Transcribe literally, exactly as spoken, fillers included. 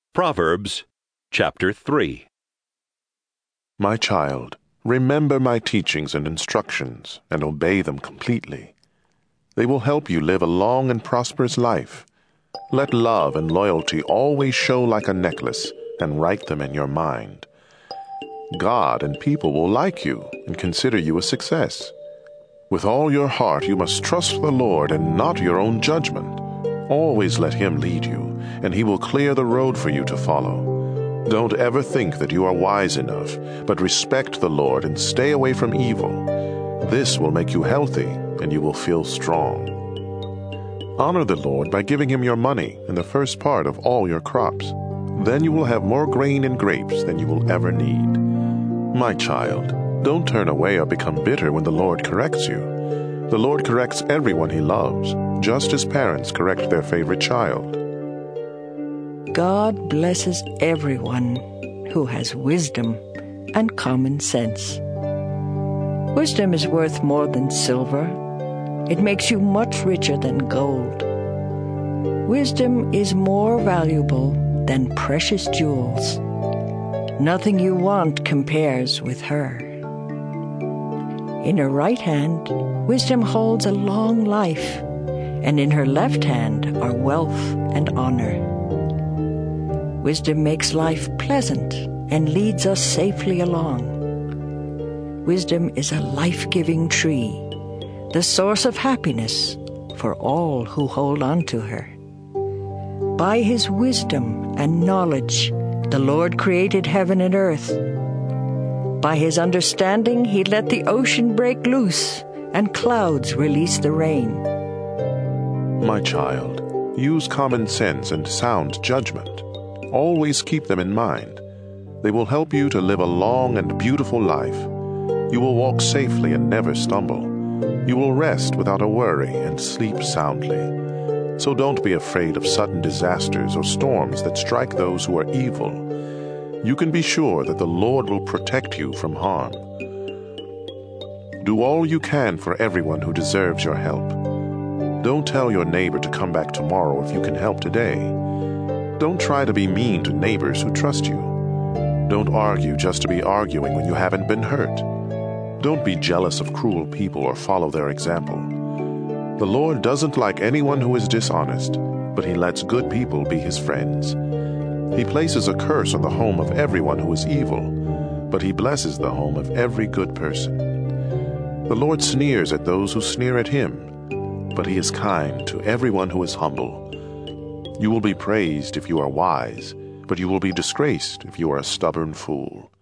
Proverbs chapter three. My child, remember my teachings and instructions, and obey them completely. They will help you live a long and prosperous life. Let love and loyalty always show like a necklace, and write them in your mind. God and people will like you and consider you a success. With all your heart you must trust the Lord and not your own judgment. Always let Him lead you, and He will clear the road for you to follow. Don't ever think that you are wise enough, but respect the Lord and stay away from evil. This will make you healthy, and you will feel strong. Honor the Lord by giving Him your money and the first part of all your crops. Then you will have more grain and grapes than you will ever need. My child, don't turn away or become bitter when the Lord corrects you. The Lord corrects everyone He loves, just as parents correct their favorite child. God blesses everyone who has wisdom and common sense. Wisdom is worth more than silver. It makes you much richer than gold. Wisdom is more valuable than precious jewels. Nothing you want compares with her. In her right hand, wisdom holds a long life, and in her left hand are wealth and honor. Wisdom makes life pleasant and leads us safely along. Wisdom is a life-giving tree, the source of happiness for all who hold on to her. By His wisdom and knowledge, the Lord created heaven and earth. By His understanding, He let the ocean break loose and clouds release the rain. My child, use common sense and sound judgment. Always keep them in mind. They will help you to live a long and beautiful life. You will walk safely and never stumble. You will rest without a worry and sleep soundly. So don't be afraid of sudden disasters or storms that strike those who are evil. You can be sure that the Lord will protect you from harm. Do all you can for everyone who deserves your help. Don't tell your neighbor to come back tomorrow if you can help today. Don't try to be mean to neighbors who trust you. Don't argue just to be arguing when you haven't been hurt. Don't be jealous of cruel people or follow their example. The Lord doesn't like anyone who is dishonest, but He lets good people be His friends. He places a curse on the home of everyone who is evil, but He blesses the home of every good person. The Lord sneers at those who sneer at Him, but He is kind to everyone who is humble. You will be praised if you are wise, but you will be disgraced if you are a stubborn fool.